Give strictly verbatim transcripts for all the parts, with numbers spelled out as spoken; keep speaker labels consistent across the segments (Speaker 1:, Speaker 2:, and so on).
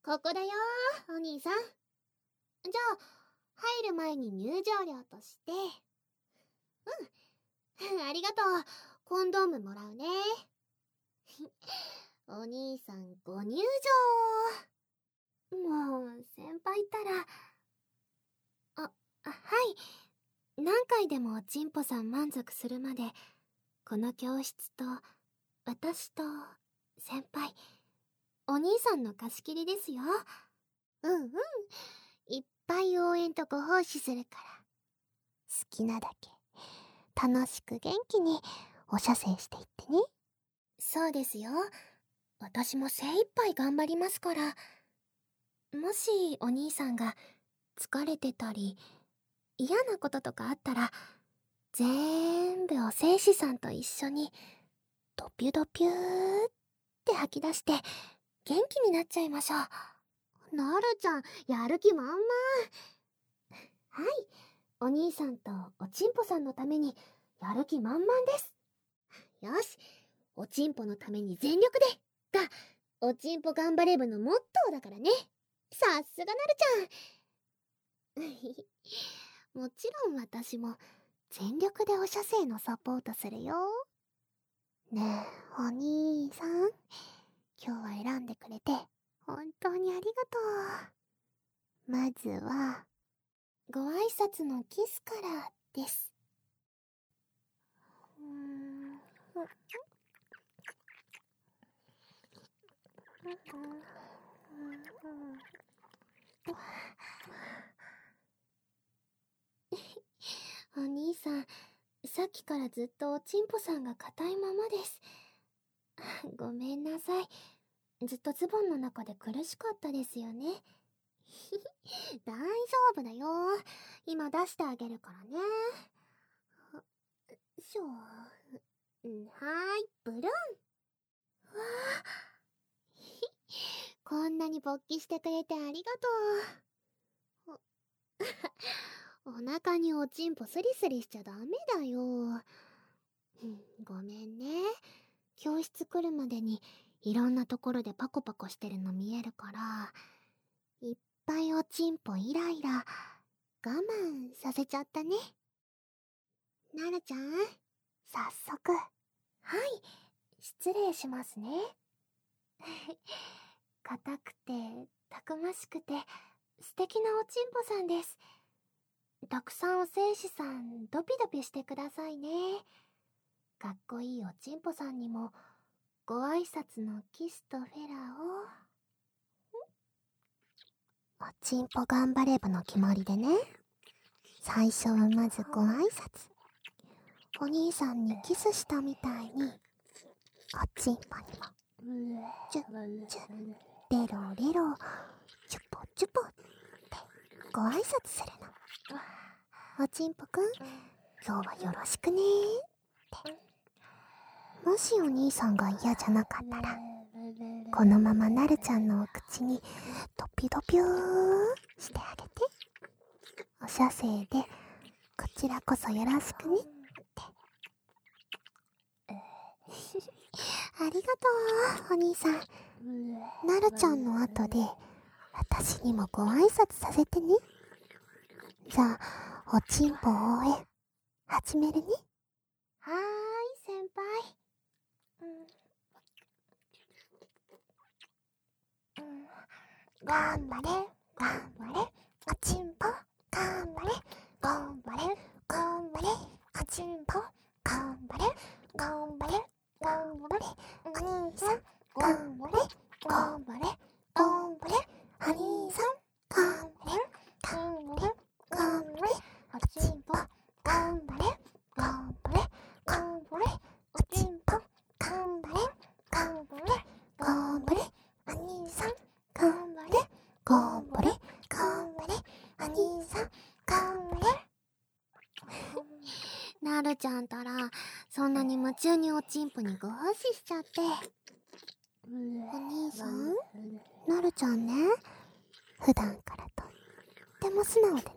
Speaker 1: ここだよー、お兄さん。じゃあ、入る前に入場料として。うん。ありがとう。コンドームもらうね。お兄さん、ご入場。もう、先輩ったら。あ、あ、はい。何回でもチンポさん満足するまで、この教室と、私と、先輩、お兄さんの貸し切りですよ。うんうん。いっぱい応援とご奉仕するから。好きなだけ、楽しく元気にお射精していってね。そうですよ。私も精一杯頑張りますから。もしお兄さんが疲れてたり、嫌なこととかあったら、全部お精子さんと一緒に、ドピュドピューって吐き出して、元気になっちゃいましょう。なるちゃん、やる気満々。はい。お兄さんとおちんぽさんのために、やる気満々です。よし。おちんぽのために全力でが、おちんぽ頑張れ部のモットーだからね。さすがなるちゃん。もちろん私も全力でお射精のサポートするよ。ねえ、お兄さん。今日は選んでくれて本当にありがとう。まずは、ご挨拶のキスからです。うーん。お兄さん、さっきからずっとおちんぽさんが硬いままです。ごめんなさい。ずっとズボンの中で苦しかったですよね。大丈夫だよ。今出してあげるからね。しょ。はーい、ブルン。わあ。こんなに勃起してくれてありがとう。お腹におちんぽスリスリしちゃダメだよ。ごめんね。教室来るまでにいろんなところでパコパコしてるの見えるから、いっぱいおちんぽイライラ我慢させちゃったね。なるちゃん、早速。はい、失礼しますね。硬くて、たくましくて、素敵なおちんぽさんです。たくさんお精子さん、ドピドピしてくださいね。かっこいいおちんぽさんにも、ご挨拶のキスとフェラを。おちんぽ頑張れ部の決まりでね。最初はまずご挨拶。お兄さんにキスしたみたいに、おちんぽにも、チュッチュッ、レロレロ、チュポチュポってご挨拶するの。おちんぽくん、今日はよろしくねーって。もしお兄さんが嫌じゃなかったら、このままなるちゃんのお口にドピドピューしてあげて。お射精でこちらこそよろしくねって。ありがとう、お兄さん。なるちゃんの後で私にもご挨拶させてね。じゃあ、おちんぽ応援始めるね。はーい、先輩。うんうん、頑張れ、頑張れ、おちんぽ、頑張れ、頑張れ、頑張れ、おちんぽ、頑張れ、頑張れ、頑張れ、お兄さん、頑張れ、頑張れ、頑張れ、お兄さん、頑張れ、頑張れ、頑張れ、おちんぽ、頑張れ、頑張れ、頑張れ、おちんぽ、頑張れ、頑張れ、頑張れ、お兄さん、頑張れ、頑張れ、頑張れ、お兄さん、頑張れ。なるちゃんたら、そんなに夢中におちんぽにご奉仕しちゃって。お兄さん、なるちゃんね、普段からとっても素直でね。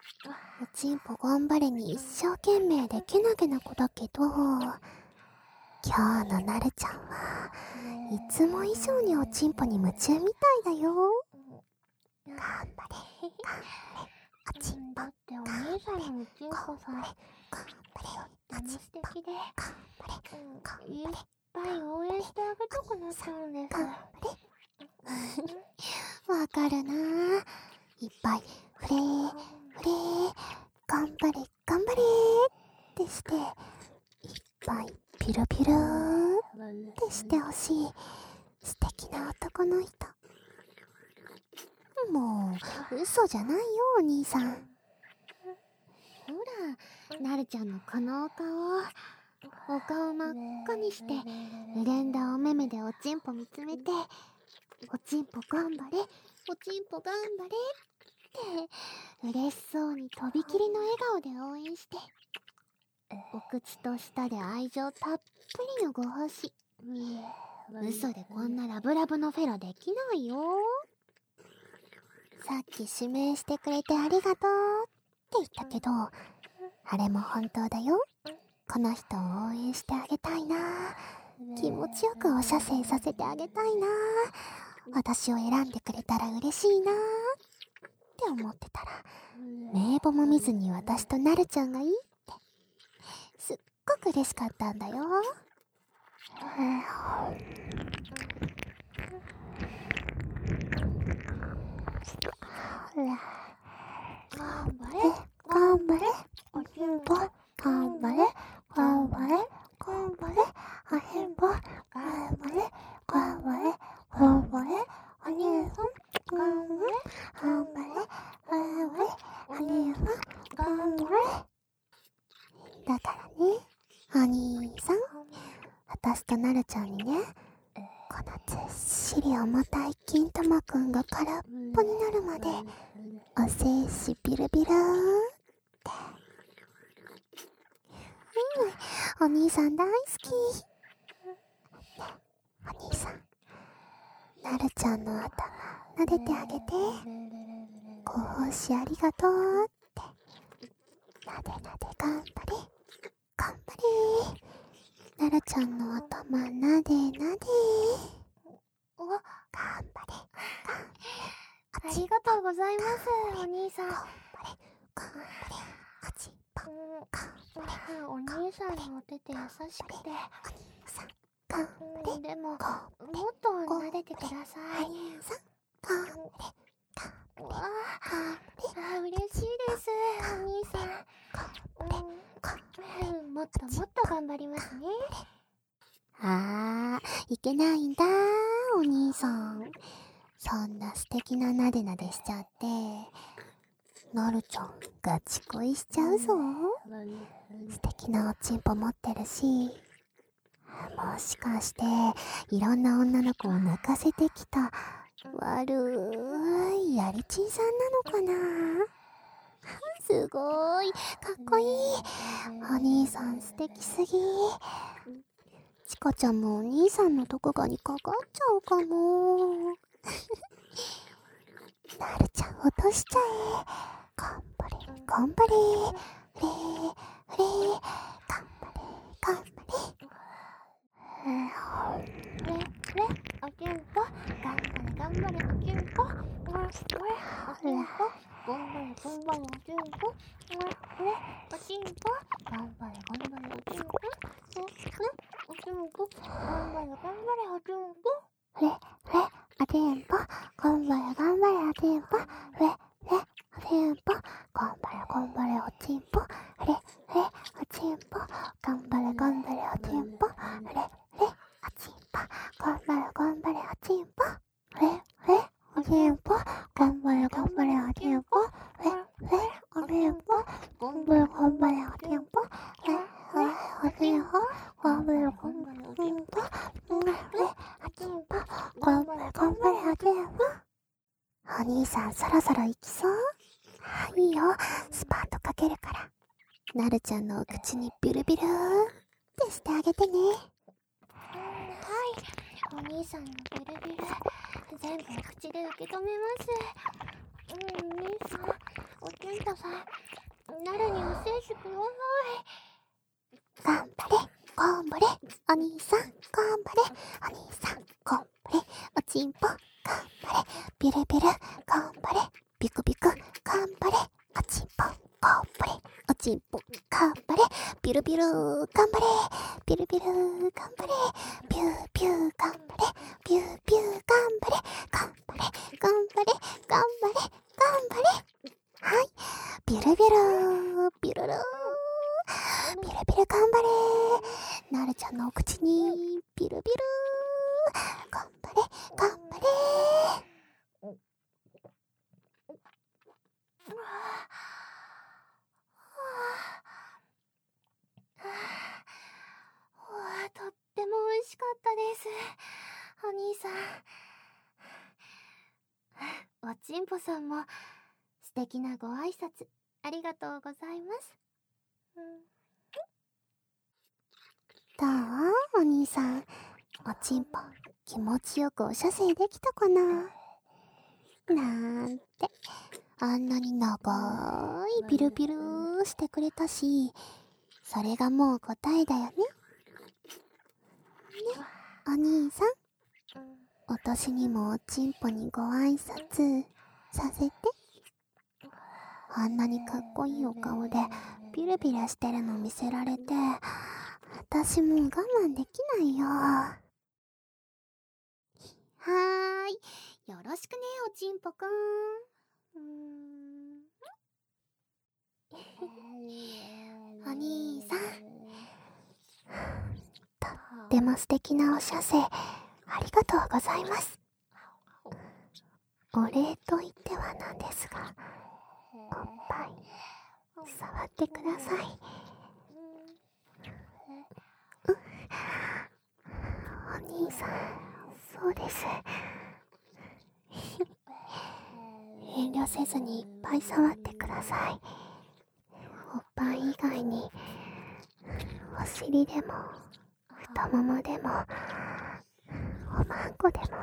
Speaker 1: おちんぽ頑張れに一生懸命でけなげな子だけど、 今日のなるちゃんはいつも以上におちんぽに夢中みたいだよ。頑張れ、頑張れ、おちんぽ。
Speaker 2: だってお兄さんのおちんぽさ、
Speaker 1: 頑張れ、
Speaker 2: とっても素敵で、いっぱい応援してあげたくなっちゃうんです。
Speaker 1: わかるなぁ。いっぱいフレーフレー頑張れ頑張れってして、いっぱいピルピルってしてほしい素敵な男の人。もう嘘じゃないよお兄さん。ほら、なるちゃんのこのお顔、お顔真っ赤にして潤んだお目目でおちんぽ見つめて、おちんぽ頑張れ、おちんぽ頑張れって嬉しそうにとびきりの笑顔で応援して、お口と舌で愛情たっぷりのご星。嘘でこんなラブラブのフェラできないよ。さっき指名してくれてありがとうって言ったけど、あれも本当だよ。この人を応援してあげたいな、気持ちよくお射精させてあげたいな、私を選んでくれたら嬉しいなって思ってたら、名簿も見ずに私となるちゃんがいいってすっごく嬉しかったんだよ。頑張れ頑張れおちんぽ、頑張れ頑張れ頑張れおちんぽ、頑張れ頑張れ頑張れお兄さん、頑張れ頑張れ頑張れお兄さん、頑張れ。だからねお兄さん、私となるちゃんにね、このずっしり重たい金玉くんが空っぽになるまでお精子ビルビルーって、うん、お兄さん大好き。お兄さん、なるちゃんの頭撫でてあげて、ご奉仕ありがとうって、なでなで頑張れ頑張れ、なるちゃんの頭なでなで、お、頑張れ
Speaker 2: ありがとうございます、お兄さん。
Speaker 1: 頑張れ頑張れ、あちぱ
Speaker 2: お兄さんのお手って優しくて、
Speaker 1: 頑張れ、
Speaker 2: でももっと撫でてください。
Speaker 1: お兄さん頑張れ
Speaker 2: わあ、嬉しいです、お兄さん。うん、もっともっと頑張りますね。
Speaker 1: あー、いけないんだお兄さん。そんな素敵ななでなでしちゃって、なるちゃんガチ恋しちゃうぞ。素敵なおちんぽ持ってるし、もしかしていろんな女の子を泣かせてきた悪いやりちんさんなのかな。すごいかっこいい。お兄さん素敵すぎ。チコちゃんもお兄さんの毒牙にかかっちゃうかも。なるちゃん落としちゃえ。頑張れ頑張れ、フレーフレー、頑張れ頑張れ、
Speaker 2: フレフレおちんぽ、頑張れ頑張れおちんぽ、フレおちんぽ、頑張れ頑張れおちんぽ、フレおちんぽ、頑張れ頑張れおちんぽ、フレおちんぽ、頑張れ頑張れおちんぽ、
Speaker 1: フレフレおちんぽ、頑張れ頑張れおちんぽ、フレフレおちんぽ、頑張れ頑張れおちんぽ、フレフレおちんぽ、頑張れ頑張れおちんぽ、フレフレおちんぽ、頑張れ頑張れおちんぽ、フレフレおちんぽ、頑張れ頑張れおちんぽ、フレフレおちんぽ、頑張れ頑張れおちんぽ、フレフレおちんぽ、頑張れ頑張れおちんぽ、フレフレおちんぽ、頑張れ頑張れおちんぽ。お兄さんそろそろ行きそう？いいよ、スパートかけるから。なるちゃんのお口にビルビルーってしてあげてね。
Speaker 2: はい、お兄さんのビルビル全部お口で受け止めます。うん、お兄さん、おちんぽさん、なるにお精子ください。
Speaker 1: 頑張れ
Speaker 2: 頑張れお兄さん、頑張れお兄さん、頑張れおちんぽ、頑張れビルビル、頑張れビクビク、頑張れおちんぽ、頑張れおちんぽ、頑張れビルビル、頑張れビルビル、頑張れビュービュー、頑張れビュービュー、頑張れ頑張れ頑張れ頑張れ頑張れ。はい、ビルビルビルルビルビル、頑張れなるちゃんのお口にビルビル、頑張れ頑張れ。
Speaker 1: とっても美味しかったです、お兄さん。おちんぽさんも素敵なご挨拶ありがとうございます。
Speaker 2: どうお兄さん、おちんぽ気持ちよくお射精できたかななんて、あんなに長いビルビルしてくれたし、それがもう答えだよね。ね、お兄さん、私にもおちんぽにご挨拶させて。あんなにかっこいいお顔でビルビルしてるの見せられて、私もう我慢できないよ。は
Speaker 1: ーい、よろしくね、おちんぽくん。うーん
Speaker 2: お兄さん、とっても素敵なお射精ありがとうございます。お礼と言ってはなんですが、おっぱい触ってください。お兄さん、そうです。遠慮せずにいっぱい触ってください。おっぱい以外にお尻でも太ももでもおまんこでも、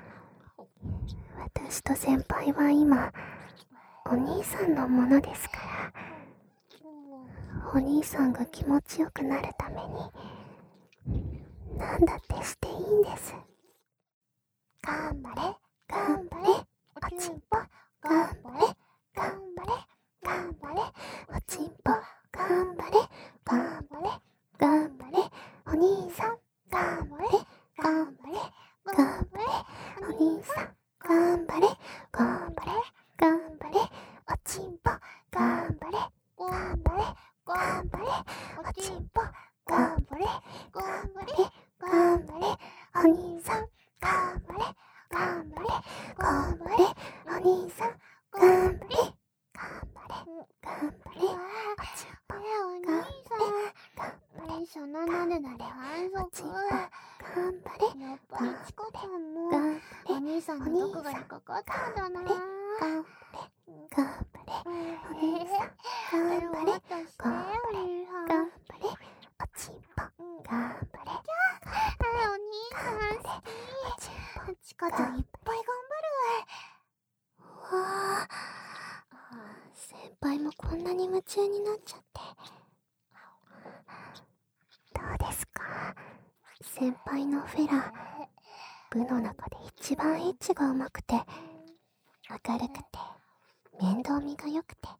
Speaker 2: 私と先輩は今お兄さんのものですから、お兄さんが気持ちよくなるために何だってしていいんです。頑張れ頑張れおちんぽ、頑張れ頑張れ頑張れおちんぽ、頑張れ頑張れ頑張れお兄さん、頑張れ頑張れ頑張れお兄さん、頑張れ頑張れ頑張れおちんぽ、頑張れ頑張れ頑張れおちんぽ、頑張れ頑張れ頑張れお兄さん、頑張れ頑張れ頑張れお兄さん、頑張れ頑張れ頑張れおちんぽ、頑張れ頑張れ
Speaker 1: そのなでなで反
Speaker 2: おちんぽ、
Speaker 1: 則。
Speaker 2: 頑張れ
Speaker 1: やっぱりチコちゃんも
Speaker 2: 頑張れ
Speaker 1: お兄さんの毒が引っかかったんだな。
Speaker 2: 頑張れ頑張れお兄さん、頑張れ頑張れ頑張れおちんぽ、頑張れ
Speaker 1: お兄さん好き。チコちゃんいっぱい頑
Speaker 2: わあ、先輩もこんなに夢中になっちゃって。どうですか、先輩のフェラ、部の中で一番エッチがうまくて、明るくて面倒見が良くて、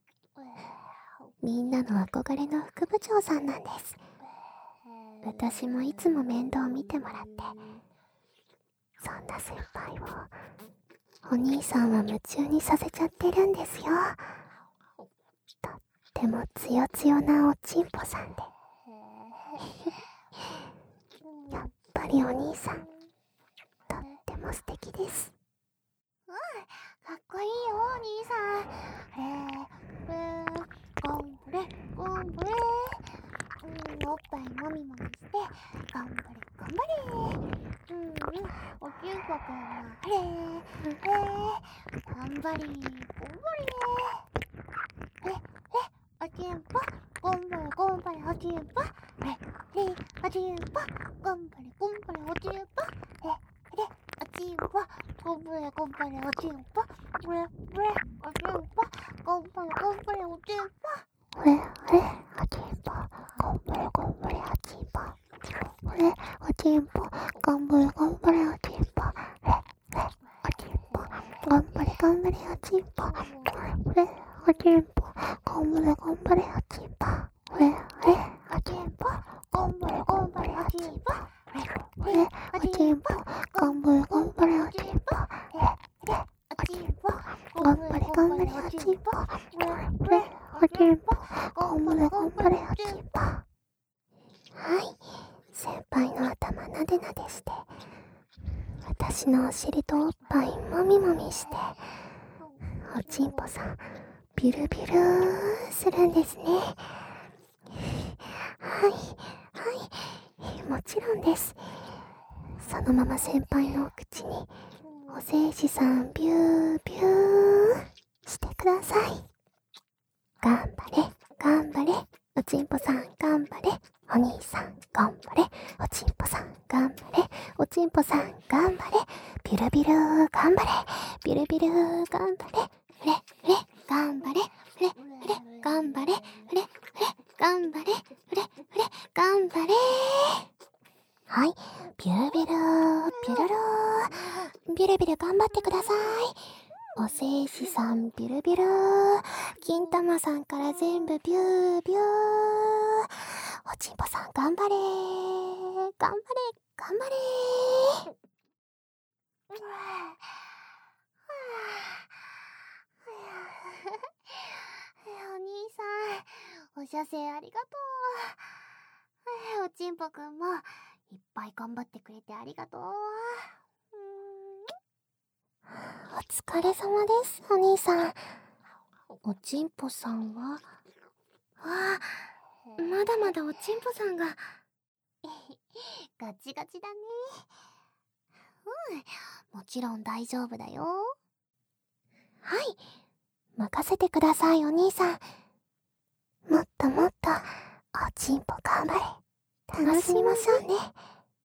Speaker 2: みんなの憧れの副部長さんなんです。私もいつも面倒見てもらって、そんな先輩をお兄さんは夢中にさせちゃってるんですよ。とってもつよつよなおちんぽさんでやっぱりお兄さんとっても素敵です。
Speaker 1: うん、かっこいいよお兄さん。えー、えー、頑張れ頑張れ。うん、おっぱいもみもみして頑張れ頑張れ。うん、おちんぽくんはあれえー、頑張れ頑張れ。ええおちんぽ頑張れ頑張れおちんぽ。ええおちんぽ頑張れ頑張れおちんぽ。ええおちんぽ頑張れ頑張れおちんぽ。ええおちんぽ頑張れ頑張れおちんぽ。
Speaker 2: ええおちんぽ頑張れ頑張れおちんぽ。 頑張れ頑張れおちんぽ。ほれおちんぽ。頑張れ頑張れおちんぽ。ほれほれおちんぽ。頑張れ頑張れおちんぽ。ほれおちんぽ。頑張れ頑張れおちんぽ。ほれおちんぽ。頑張れ頑張れおちんぽ。ほれおちんぽ。頑張れ頑張れおちんぽ。はい、先輩の頭なでなでして、私のお尻とおっぱいもみもみして、おちんぽさんビュルビュルーするんですね。はいはいもちろんです。そのまま先輩のお口にお精子さんビュービューしてください。頑張れ頑張れおちんぽさん頑張れ。お兄さん頑張れ。おちんぽさん頑張れ。おちんぽさん頑張れ。ビュルビュル頑張れ。ビュルビュル頑張れ。ふれふれ頑張れ。ふれふれ頑張れ。ふれふれ頑張れ。ふれふれ頑張れ。はい、ビュルビュルビュルルービュルビュル頑張ってください。お精子さんビュルビュルー、金玉さんから全部ビュービュー。おちんぽさん頑張れー頑張れ頑張れー。お兄さん、お射精ありがとう。おちんぽくんもいっぱい頑張ってくれてありがとう。お疲れ様です、お兄さん。おちんぽさんは？
Speaker 1: ああ、まだまだおちんぽさんが
Speaker 2: ガチガチだね。うん、もちろん大丈夫だよ。はい、任せてください、お兄さん。もっともっとおちんぽ頑張れ。楽しみましょうね。